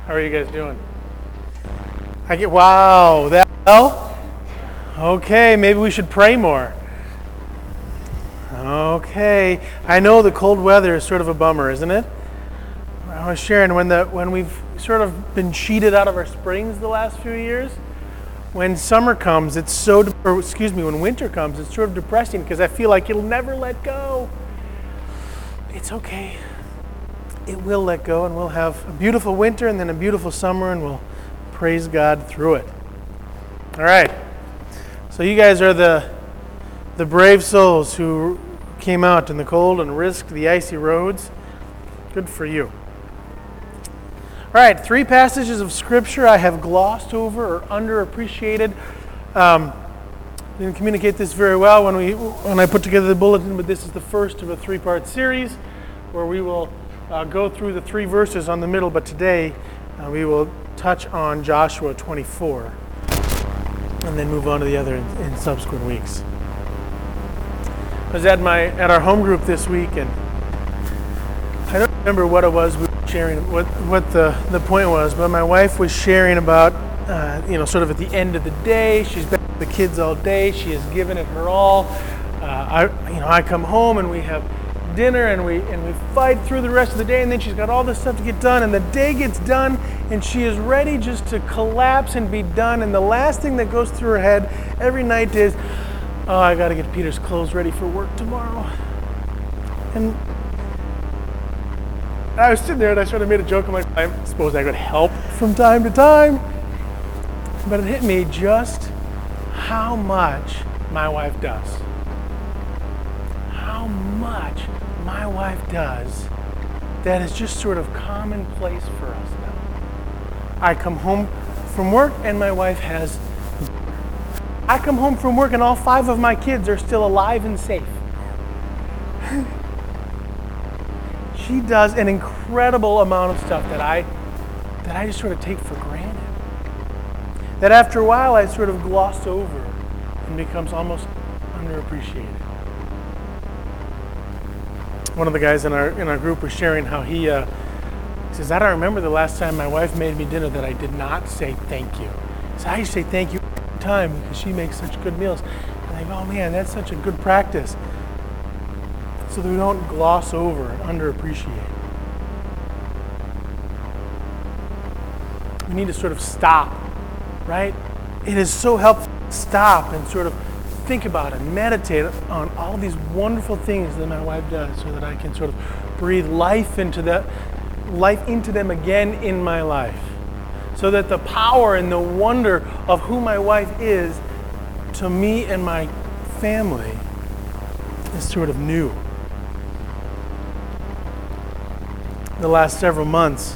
How are you guys doing? Wow, that well? Okay, maybe we should pray more. Okay, I know the cold weather is sort of a bummer, isn't it? I was sharing when we've sort of been cheated out of our springs the last few years. When summer comes, when winter comes, it's sort of depressing because I feel like it'll never let go. It's okay. It will let go, and we'll have a beautiful winter and then a beautiful summer, and we'll praise God through it. All right. So you guys are the brave souls who came out in the cold and risked the icy roads. Good for you. All right, 3 passages of Scripture I have glossed over or underappreciated. Didn't communicate this very well when I put together the bulletin, but this is the first of a 3-part series where we will go through the 3 verses on the middle, but today we will touch on Joshua 24 and then move on to the other in subsequent weeks. I was at our home group this week, and I don't remember what it was we were sharing, what the point was, but my wife was sharing about, sort of at the end of the day, she's been with the kids all day, she has given it her all. I come home and we have dinner and we fight through the rest of the day, and then she's got all this stuff to get done, and the day gets done and she is ready just to collapse and be done, and the last thing that goes through her head every night is, oh, I got to get Peter's clothes ready for work tomorrow. And I was sitting there and I sort of made a joke. I'm like, I suppose I could help from time to time, but it hit me just how much my wife does. How much my wife does that is just sort of commonplace for us now. I come home from work and my wife has. I come home from work and all 5 of my kids are still alive and safe. She does an incredible amount of stuff that I just sort of take for granted. That after a while I sort of gloss over and becomes almost underappreciated. One of the guys in our group was sharing how he says, I don't remember the last time my wife made me dinner that I did not say thank you. So I say thank you every time because she makes such good meals. And I go, oh man, that's such a good practice. So that we don't gloss over and underappreciate. We need to sort of stop, right? It is so helpful to stop and sort of think about and meditate on all these wonderful things that my wife does so that I can sort of breathe life into them again in my life. So that the power and the wonder of who my wife is to me and my family is sort of new. The last several months,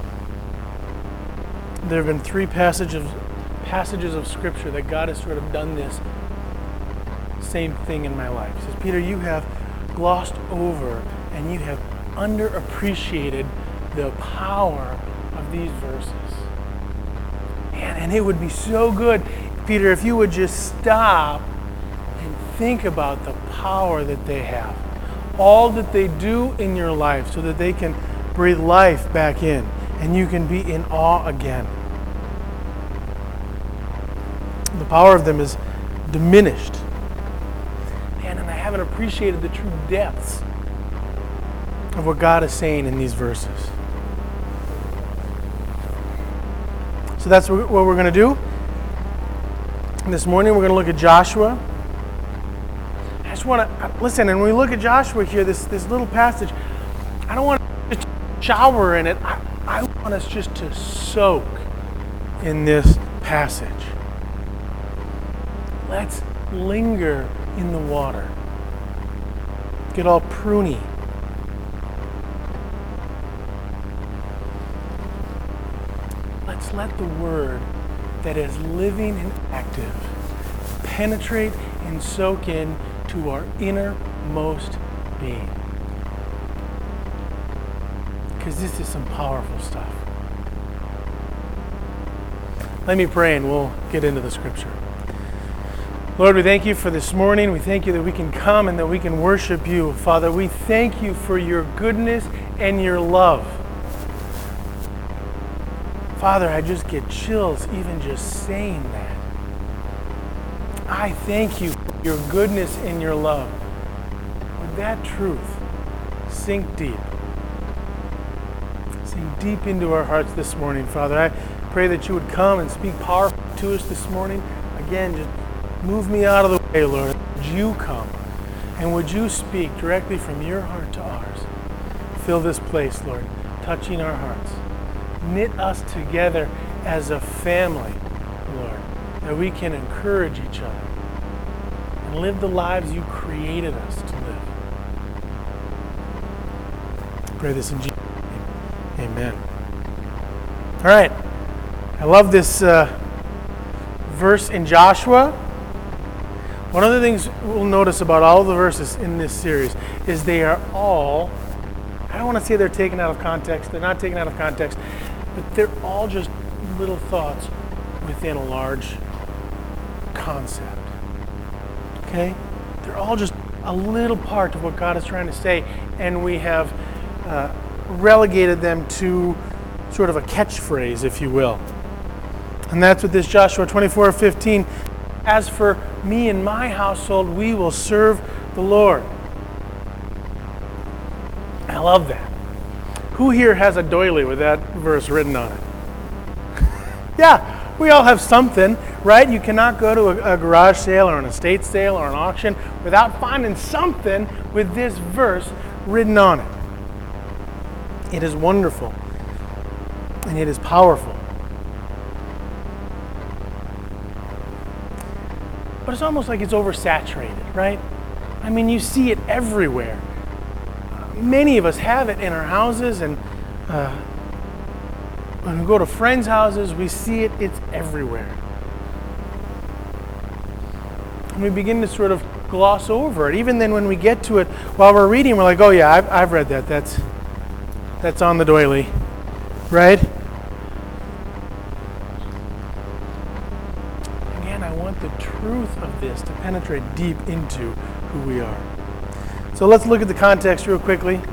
there have been 3 passages of Scripture that God has sort of done this same thing in my life. He says, Peter, you have glossed over and you have underappreciated the power of these verses. And it would be so good, Peter, if you would just stop and think about the power that they have. All that they do in your life so that they can breathe life back in and you can be in awe again. The power of them is diminished. And I haven't appreciated the true depths of what God is saying in these verses. So that's what we're going to do. This morning we're going to look at Joshua. I just want to, listen, and when we look at Joshua here, this little passage, I don't want to just shower in it. I want us just to soak in this passage. Let's linger in the water. Get all pruny. Let's let the word that is living and active penetrate and soak in to our innermost being. Because this is some powerful stuff. Let me pray and we'll get into the Scripture. Lord, we thank you for this morning. We thank you that we can come and that we can worship you. Father, we thank you for your goodness and your love. Father, I just get chills even just saying that. I thank you for your goodness and your love. Would that truth sink deep into our hearts this morning, Father. I pray that you would come and speak powerfully to us this morning. Again, just move me out of the way, Lord. Would you come and would you speak directly from your heart to ours? Fill this place, Lord, touching our hearts. Knit us together as a family, Lord, that we can encourage each other and live the lives you created us to live. I pray this in Jesus' name. Amen. All right. I love this verse in Joshua. One of the things we'll notice about all the verses in this series is they are all, I don't want to say they're taken out of context. They're not taken out of context, but they're all just little thoughts within a large concept. Okay? They're all just a little part of what God is trying to say, and we have relegated them to sort of a catchphrase, if you will. And that's what this Joshua 24:15, as for me and my household, we will serve the Lord. I love that. Who here has a doily with that verse written on it? Yeah, we all have something, right? You cannot go to a garage sale or an estate sale or an auction without finding something with this verse written on it. It is wonderful, and it is powerful. But it's almost like it's oversaturated, right? I mean, you see it everywhere. Many of us have it in our houses, and when we go to friends' houses, we see it, it's everywhere. And we begin to sort of gloss over it. Even then when we get to it, while we're reading, we're like, oh yeah, I've read that. That's on the doily, right? Again, I want the truth of this to penetrate deep into who we are. So let's look at the context real quickly.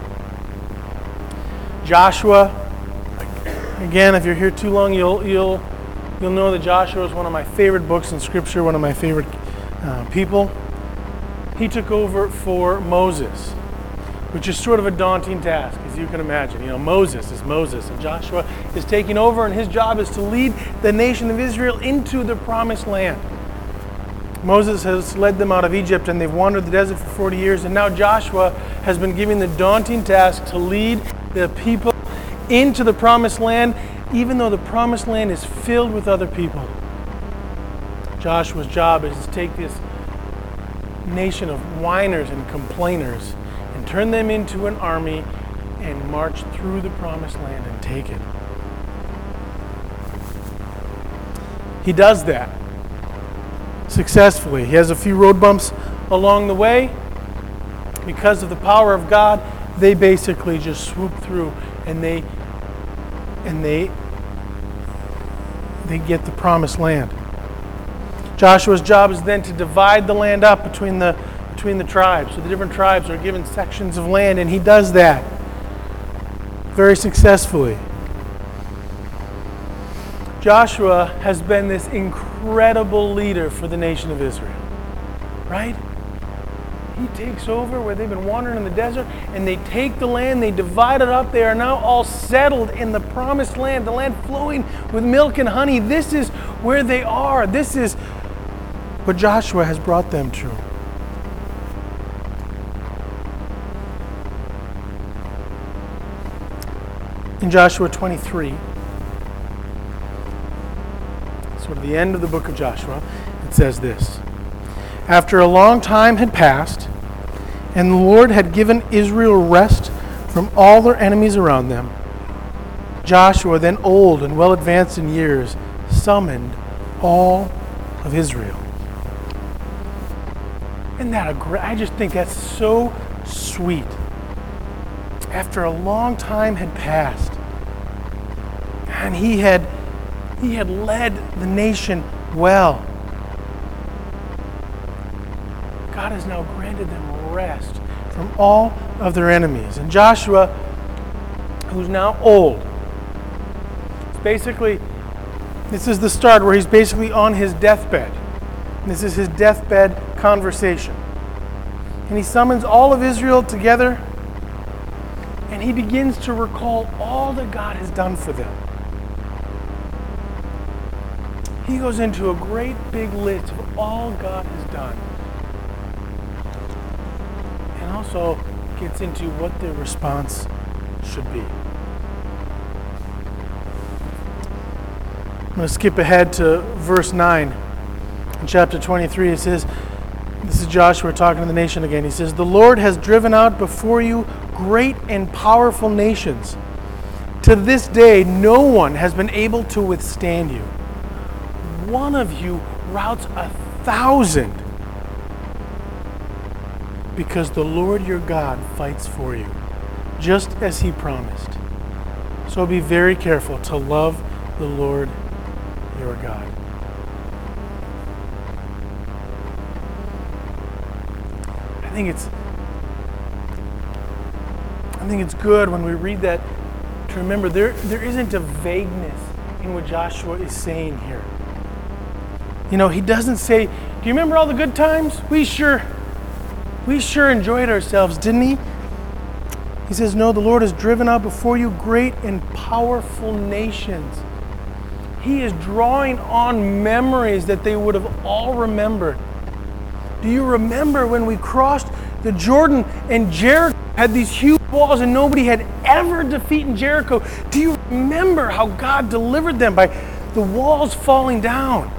Joshua, again, if you're here too long, you'll know that Joshua is one of my favorite books in Scripture, one of my favorite people. He took over for Moses, which is sort of a daunting task, as you can imagine. You know, Moses is Moses, and Joshua is taking over, and his job is to lead the nation of Israel into the promised land. Moses has led them out of Egypt, and they've wandered the desert for 40 years, and now Joshua has been given the daunting task to lead the people into the promised land, even though the promised land is filled with other people. Joshua's job is to take this nation of whiners and complainers and turn them into an army and march through the promised land and take it. He does that successfully. He has a few road bumps along the way. Because of the power of God, they basically just swoop through and they get the promised land. Joshua's job is then to divide the land up between the tribes. So the different tribes are given sections of land, and he does that very successfully. Joshua has been this incredible leader for the nation of Israel, right? He takes over where they've been wandering in the desert, and they take the land, they divide it up. They are now all settled in the promised land, the land flowing with milk and honey. This is where they are. This is what Joshua has brought them to. In Joshua 23, sort of the end of the book of Joshua, it says this: After a long time had passed, and the Lord had given Israel rest from all their enemies around them, Joshua, then old and well advanced in years, summoned all of Israel. Isn't that I just think that's so sweet. After a long time had passed, and he had led the nation well, God has now granted them rest from all of their enemies. And Joshua, who's now old, This is the start where he's basically on his deathbed. This is his deathbed conversation. And he summons all of Israel together, and he begins to recall all that God has done for them. He goes into a great big list of all God has done. And also gets into what their response should be. I'm going to skip ahead to verse 9. In chapter 23, it says, this is Joshua talking to the nation again. He says, "The Lord has driven out before you great and powerful nations. To this day, no one has been able to withstand you. One of you routs 1,000, because the Lord your God fights for you, just as he promised. So be very careful to love the Lord your God." I think it's good when we read that to remember there isn't a vagueness in what Joshua is saying here. He doesn't say, "Do you remember all the good times? We sure enjoyed ourselves, didn't he?" He says, "No, the Lord has driven out before you great and powerful nations." He is drawing on memories that they would have all remembered. Do you remember when we crossed the Jordan and Jericho had these huge walls and nobody had ever defeated Jericho? Do you remember how God delivered them by the walls falling down?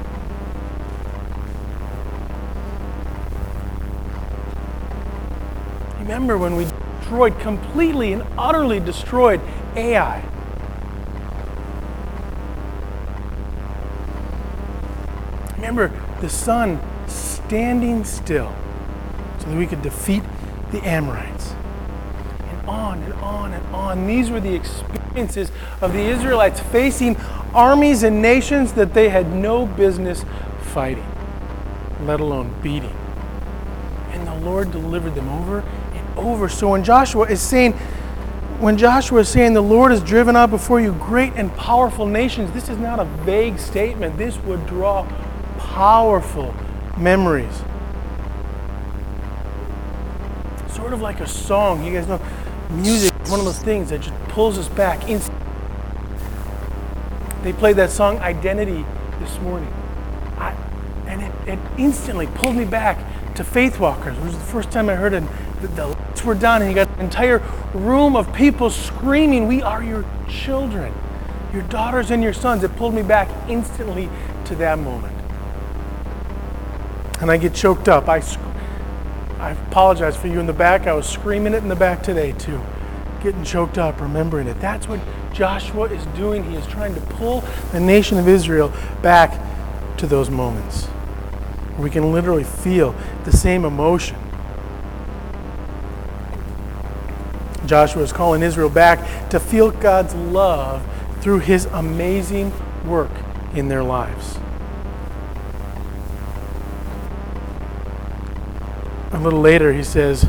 Remember when we completely and utterly destroyed Ai? Remember the sun standing still so that we could defeat the Amorites. And on and on and on. These were the experiences of the Israelites facing armies and nations that they had no business fighting, let alone beating. And the Lord delivered them over and over. So when Joshua is saying the Lord has driven out before you great and powerful nations, this is not a vague statement. This would draw powerful memories. Sort of like a song. You guys know music is one of those things that just pulls us back instantly. They played that song Identity this morning. And it instantly pulled me back to Faith Walkers. It was the first time I heard it. The lights were down and you got an entire room of people screaming, "We are your children, your daughters and your sons." It pulled me back instantly to that moment. And I get choked up. I apologize for you in the back. I was screaming it in the back today too. Getting choked up, remembering it. That's what Joshua is doing. He is trying to pull the nation of Israel back to those moments where we can literally feel the same emotion. Joshua is calling Israel back to feel God's love through his amazing work in their lives. A little later, he says,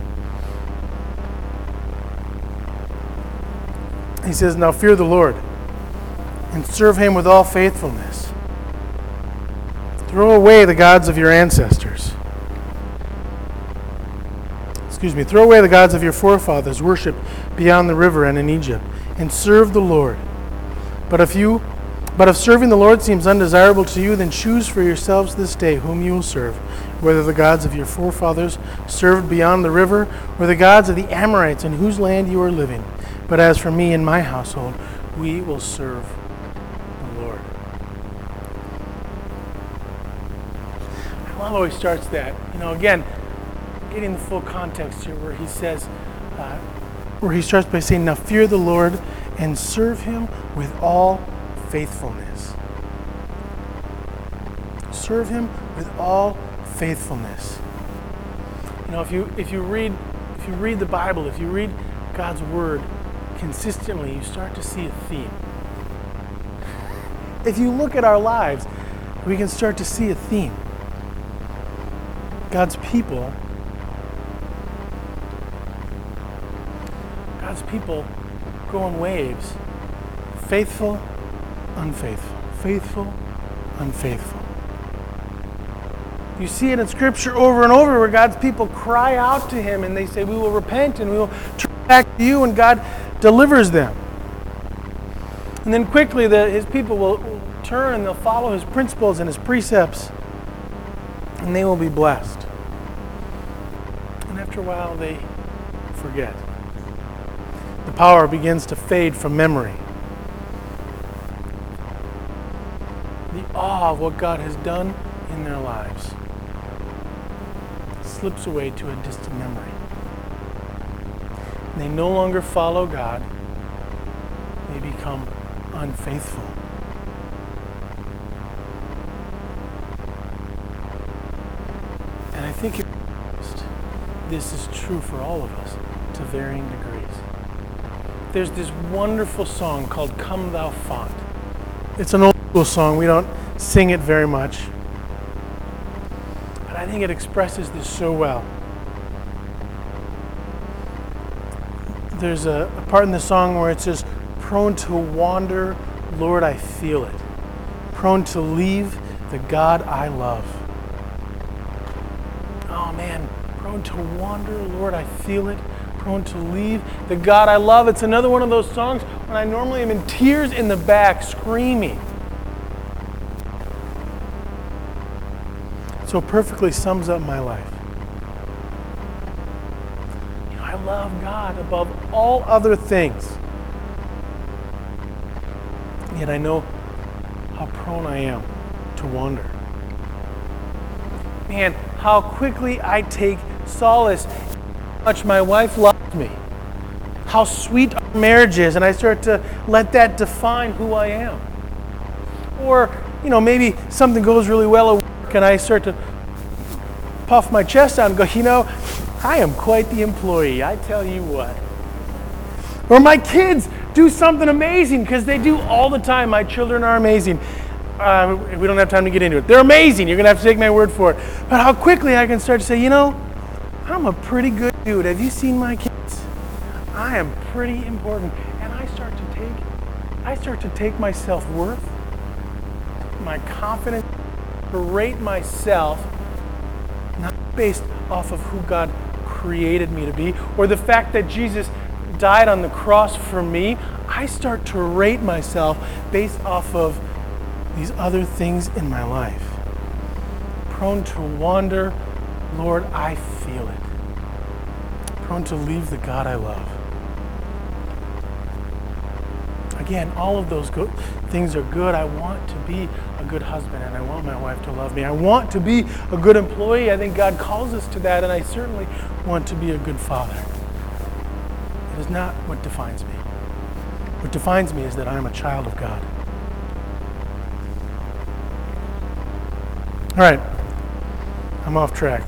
"Now fear the Lord and serve him with all faithfulness. Throw away the gods of your ancestors. Throw away the gods of your forefathers, worshipped beyond the river and in Egypt, and serve the Lord. But if serving the Lord seems undesirable to you, then choose for yourselves this day whom you will serve, whether the gods of your forefathers served beyond the river, or the gods of the Amorites in whose land you are living. But as for me and my household, we will serve the Lord." I love how he starts that. Again, getting the full context here, where he says, where he starts by saying, "Now fear the Lord and serve him with all faithfulness." Serve him with all faithfulness. If you read the Bible, if you read God's word consistently, you start to see a theme. If you look at our lives, we can start to see a theme. God's people go in waves, Faithful, unfaithful. Faithful, unfaithful. You see it in Scripture over and over where God's people cry out to Him and they say, we will repent and we will turn back to you, and God delivers them. And then quickly His people will turn and they'll follow His principles and His precepts, and they will be blessed. And after a while they forget. The power begins to fade from memory. The awe of what God has done in their lives slips away to a distant memory. They no longer follow God. They become unfaithful. And I think this is true for all of us to varying degrees. There's this wonderful song called Come Thou Font. It's an old school song. We don't sing it very much. But I think it expresses this so well. There's a part in the song where it says, prone to wander, Lord, I feel it. Prone to leave the God I love. Oh man, prone to wander, Lord, I feel it. Prone to leave the God I love. It's another one of those songs when I normally am in tears in the back, screaming. So perfectly sums up my life. I love God above all other things. Yet I know how prone I am to wander. Man, how quickly I take solace in how much my wife loves me. How sweet our marriage is, and I start to let that define who I am. Or, maybe something goes really well at work and I start to puff my chest out and go, I am quite the employee, I tell you what. Or my kids do something amazing, because they do all the time. My children are amazing. We don't have time to get into it. They're amazing. You're going to have to take my word for it. But how quickly I can start to say, I'm a pretty good dude. Have you seen my kids? I am pretty important. And I start to take my self-worth, my confidence, to rate myself not based off of who God created me to be, or the fact that Jesus died on the cross for me. I start to rate myself based off of these other things in my life. Prone to wander, Lord, I feel it. Prone to leave the God I love. Again, all of those good things are good. I want to be a good husband, and I want my wife to love me. I want to be a good employee. I think God calls us to that, and I certainly want to be a good father. It is not what defines me. What defines me is that I am a child of God. All right, I'm off track.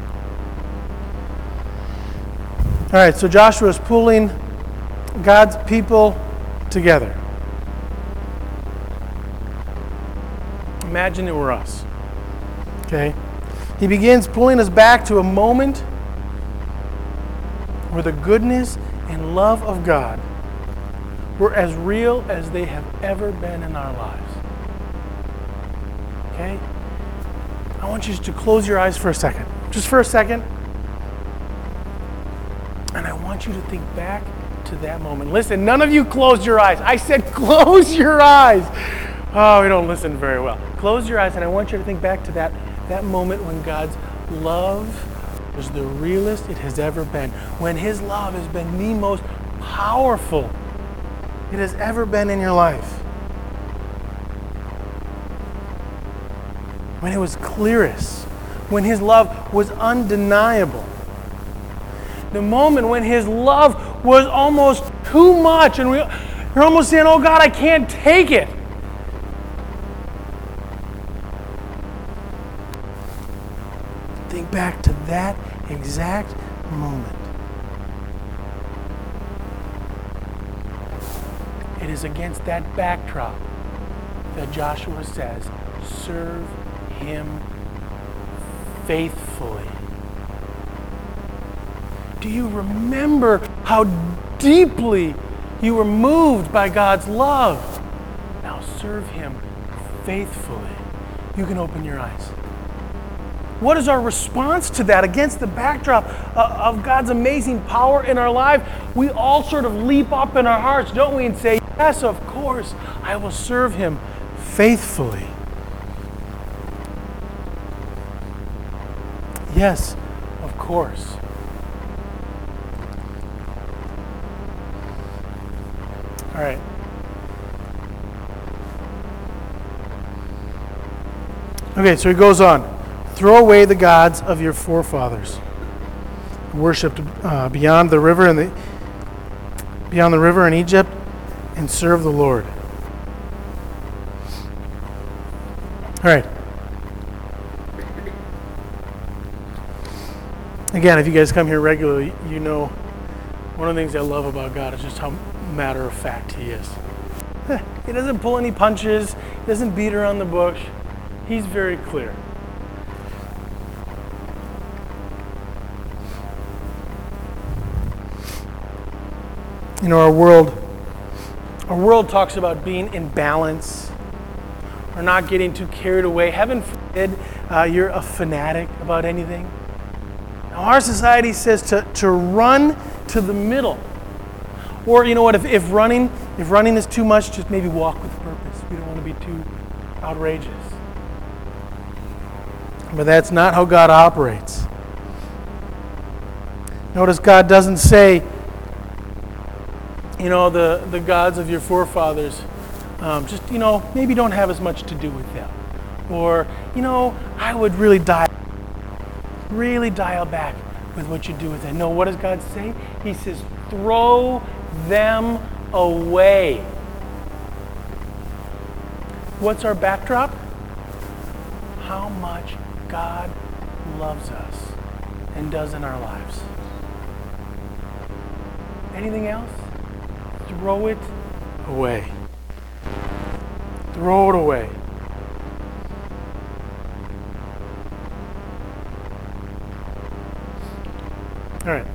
All right, so Joshua is pulling God's people together. Imagine it were us. Okay? He begins pulling us back to a moment where the goodness and love of God were as real as they have ever been in our lives. Okay? I want you to close your eyes for a second. Just for a second. And I want you to think back to that moment. Listen, none of you closed your eyes. I said close your eyes. Oh, we don't listen very well. Close your eyes, and I want you to think back to that moment when God's love was the realest it has ever been. When His love has been the most powerful it has ever been in your life. When it was clearest. When His love was undeniable. The moment when His love was almost too much, and you're almost saying, oh God, I can't take it. Think back to that exact moment. It is against that backdrop that Joshua says, serve Him faithfully. Do you remember how deeply you were moved by God's love? serve him faithfully. You can open your eyes. What is our response to that against the backdrop of God's amazing power in our life? We all sort of leap up in our hearts, don't we, and say, yes, of course, I will serve him faithfully. Yes, of course. All right. Okay, so he goes on. Throw away the gods of your forefathers, worshipped beyond the river in Egypt, and serve the Lord. All right. Again, if you guys come here regularly, you know one of the things I love about God is just how matter of fact he is. He doesn't pull any punches. He doesn't beat around the bush. He's very clear. You know, our world talks about being in balance or not getting too carried away. Heaven forbid you're a fanatic about anything. Now, our society says to run to the middle. Or, you know what, if running is too much, just maybe walk with purpose. We don't want to be too outrageous. But that's not how God operates. Notice God doesn't say, you know, the gods of your forefathers, just, you know, maybe don't have as much to do with them. Or, you know, I would really dial back with what you do with them. No, what does God say? He says, throw them away. What's our backdrop? How much God loves us and does in our lives. Anything else? Throw it away. Throw it away. All right.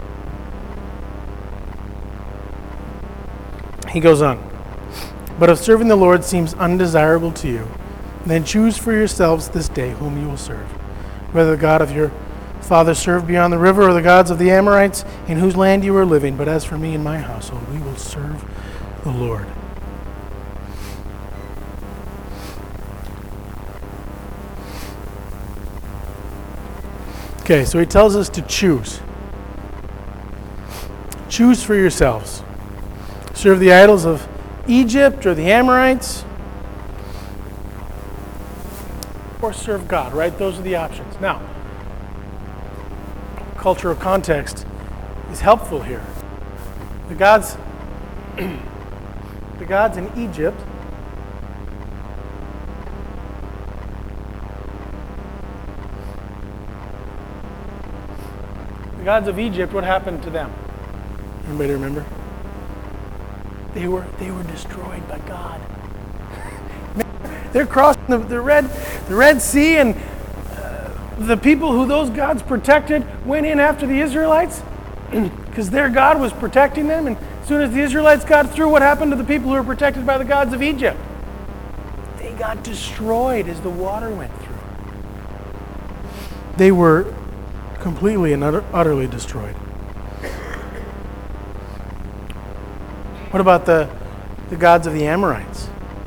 He goes on. But if serving the Lord seems undesirable to you, then choose for yourselves this day whom you will serve, whether the God of your fathers served beyond the river or the gods of the Amorites in whose land you are living. But as for me and my household, we will serve the Lord. Okay, so he tells us to choose. Choose for yourselves. Serve the idols of Egypt or the Amorites, or serve God, right? Those are the options. Now, cultural context is helpful here. The gods in Egypt what happened to them? Anybody remember? They were destroyed by God. They're crossing the Red Sea, and the people who those gods protected went in after the Israelites because their God was protecting them. And as soon as the Israelites got through, what happened to the people who were protected by the gods of Egypt? They got destroyed as the water went through. They were completely and utterly destroyed. What about the gods of the Amorites?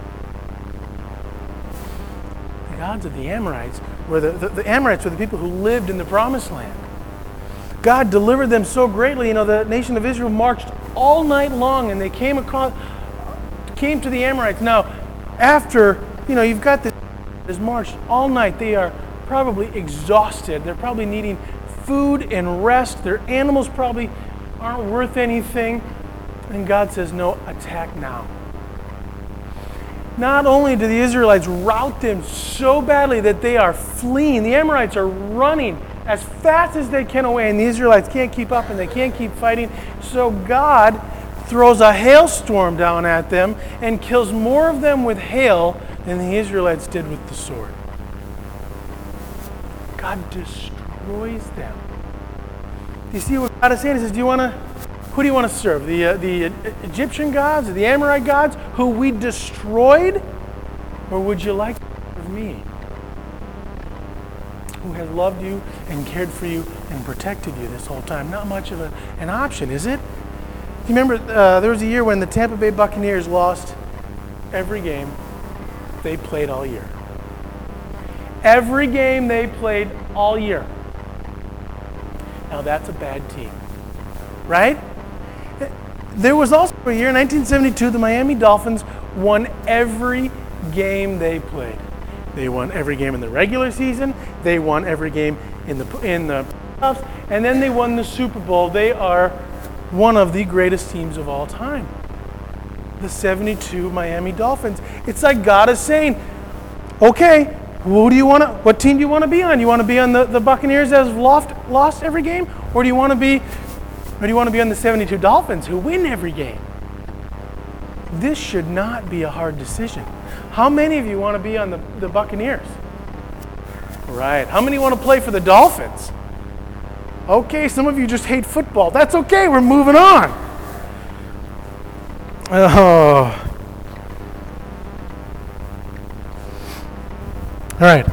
The gods of the Amorites were the Amorites were the people who lived in the Promised Land. God delivered them so greatly. You know, the nation of Israel marched all night long, and they came to the Amorites. Now, after, you know, you've got this march all night, they are probably exhausted. They're probably needing food and rest. Their animals probably aren't worth anything. And God says, no, attack now. Not only do the Israelites rout them so badly that they are fleeing, the Amorites are running as fast as they can away, and the Israelites can't keep up and they can't keep fighting. So God throws a hailstorm down at them and kills more of them with hail than the Israelites did with the sword. God destroys them. You see what God is saying? He says, do you want Who do you want to serve? The Egyptian gods, the Amorite gods, who we destroyed? Or would you like to serve me, who has loved you and cared for you and protected you this whole time? Not much of an option, is it? You remember there was a year when the Tampa Bay Buccaneers lost every game they played all year. Every game they played all year. Now that's a bad team, right? There was also a year, 1972, the Miami Dolphins won every game they played. They won every game in the regular season. They won every game in the playoffs, and then they won the Super Bowl. They are one of the greatest teams of all time. The 72 Miami Dolphins. It's like God is saying, okay, what team do you want to be on? You want to be on the Buccaneers that have lost every game? Or do you want to be on the 72 Dolphins who win every game? This should not be a hard decision. How many of you want to be on the Buccaneers? Right. How many want to play for the Dolphins? Okay, some of you just hate football. That's okay, we're moving on. Oh. All right.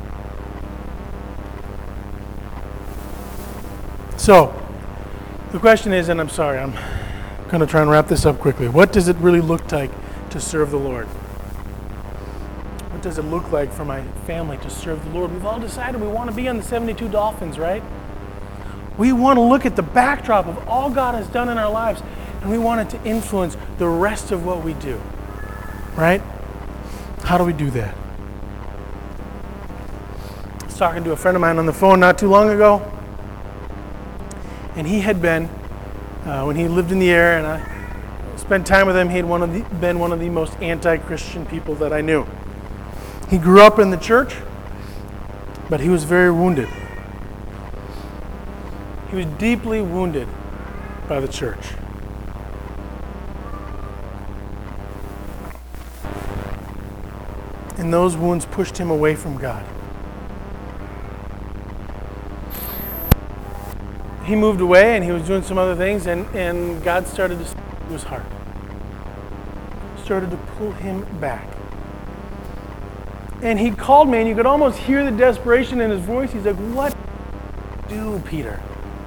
So, the question is, and I'm sorry, I'm going to try and wrap this up quickly. What does it really look like to serve the Lord? What does it look like for my family to serve the Lord? We've all decided we want to be on the 72 Dolphins, right? We want to look at the backdrop of all God has done in our lives, and we want it to influence the rest of what we do, right? How do we do that? I was talking to a friend of mine on the phone not too long ago, and he had been, when he lived in the area, and I spent time with him, he had been one of the most anti-Christian people that I knew. He grew up in the church, but he was very wounded. He was deeply wounded by the church. And those wounds pushed him away from God. He moved away and he was doing some other things, and God started to speak to his heart. Started to pull him back. And he called me, and you could almost hear the desperation in his voice. He's like, "What do, Peter?"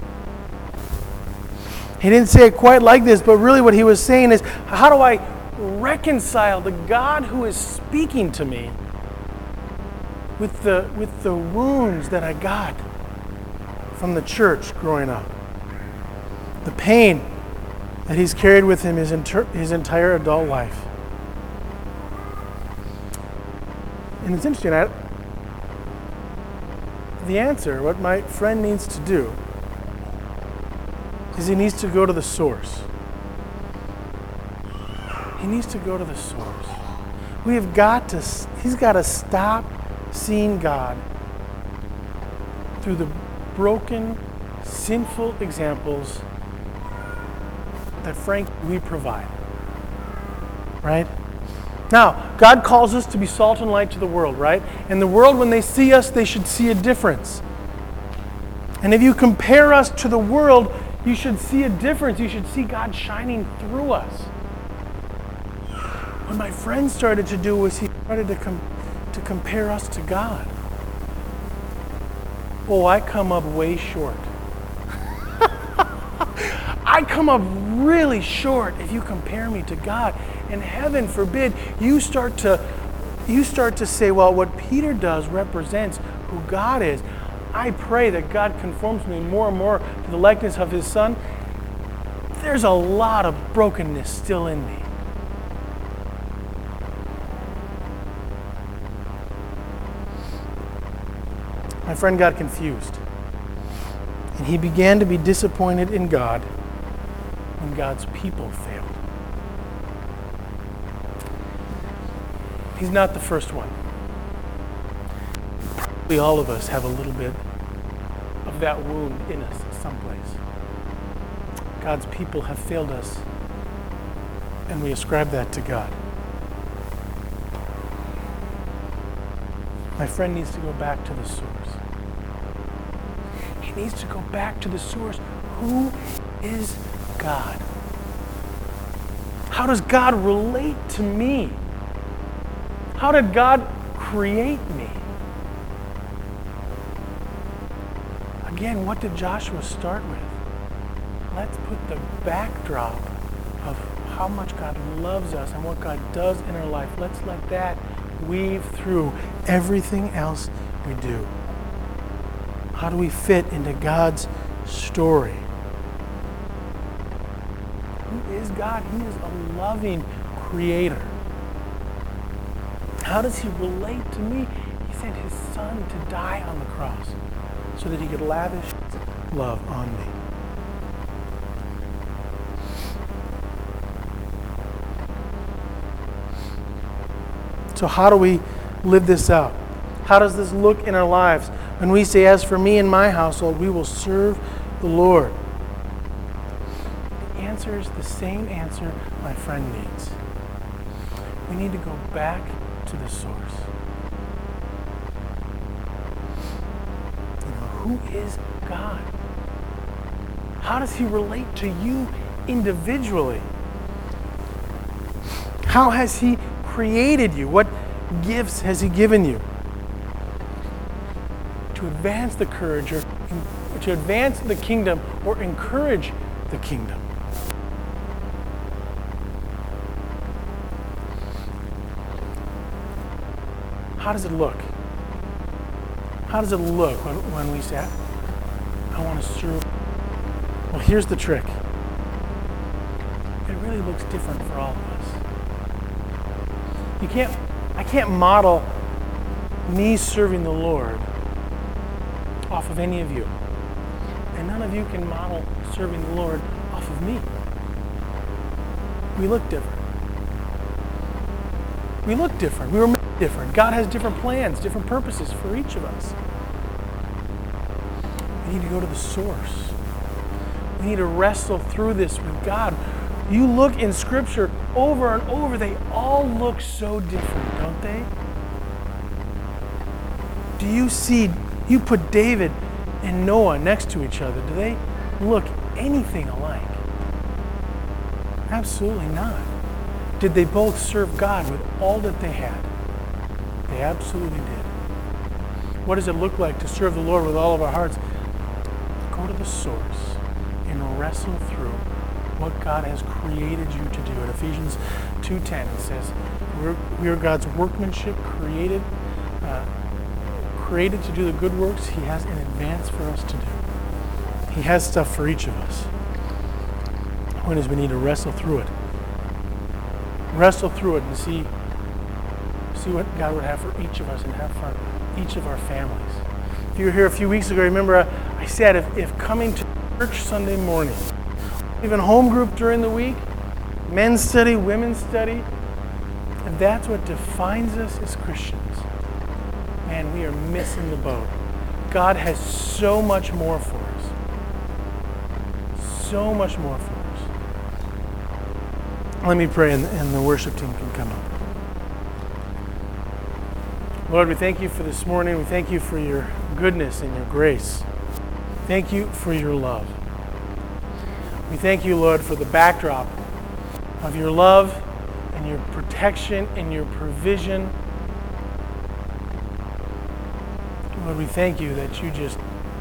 He didn't say it quite like this, but really what he was saying is, how do I reconcile the God who is speaking to me with the wounds that I got from the church growing up? The pain that he's carried with him his entire adult life. And it's interesting, the answer, what my friend needs to do, is he needs to go to the source. He needs to go to the source. He's got to stop seeing God through the broken, sinful examples that, frankly, we provide. Right? Now, God calls us to be salt and light to the world, right? And the world, when they see us, they should see a difference. And if you compare us to the world, you should see a difference. You should see God shining through us. What my friend started to do was he started to compare us to God. Oh, I come up way short. I come up really short if you compare me to God. And heaven forbid you start to say, well, what Peter does represents who God is. I pray that God conforms me more and more to the likeness of his Son. There's a lot of brokenness still in me. My friend got confused. And he began to be disappointed in God when God's people failed. He's not the first one. Probably all of us have a little bit of that wound in us someplace. God's people have failed us, and we ascribe that to God. My friend needs to go back to the source. He needs to go back to the source. Who is God? How does God relate to me? How did God create me? Again, what did Joshua start with? Let's put the backdrop of how much God loves us and what God does in our life. Let's let that weave through everything else we do. How do we fit into God's story? Who is God? He is a loving creator. How does he relate to me? He sent his son to die on the cross so that he could lavish love on me. So how do we live this out? How does this look in our lives? When we say, as for me and my household, we will serve the Lord. The answer is the same answer my friend needs. We need to go back to the source. Who is God? How does he relate to you individually? How has he created you? What gifts has he given you? To advance the courage or to advance the kingdom or encourage the kingdom. How does it look? How does it look when we say, I want to serve? Well, here's the trick. It really looks different for all of us. I can't model me serving the Lord off of any of you. And none of you can model serving the Lord off of me. We look different. We look different. We were made different. God has different plans, different purposes for each of us. We need to go to the source. We need to wrestle through this with God. You look in Scripture over and over, they all look so different, don't they? Do you see, you put David and Noah next to each other, do they look anything alike? Absolutely not. Did they both serve God with all that they had? They absolutely did. What does it look like to serve the Lord with all of our hearts? Go to the source and wrestle through what God has created you to do. In Ephesians 2:10, it says, we are God's workmanship, created to do the good works He has in advance for us to do. He has stuff for each of us. The point is, we need to wrestle through it. Wrestle through it and see what God would have for each of us and have for each of our families. If you were here a few weeks ago, remember I said if coming to church Sunday morning, even home group during the week, men's study, women's study, if that's what defines us as Christians, man, we are missing the boat. God has so much more for us. So much more for us. Let me pray and the worship team can come up. Lord, we thank you for this morning. We thank you for your goodness and your grace. Thank you for your love. We thank you, Lord, for the backdrop of your love and your protection and your provision. Lord, we thank you that you just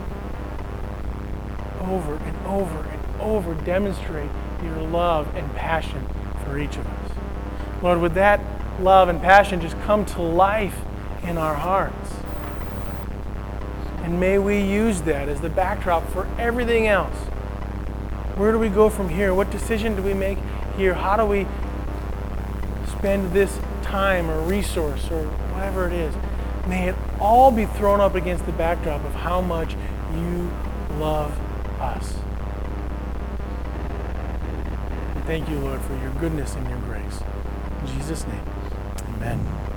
over and over and over demonstrate your love and passion for each of us. Lord, would that love and passion just come to life in our hearts? And may we use that as the backdrop for everything else. Where do we go from here? What decision do we make here? How do we spend this time or resource or whatever it is? May it all be thrown up against the backdrop of how much you love us. And thank you, Lord, for your goodness and your grace. In Jesus' name, amen.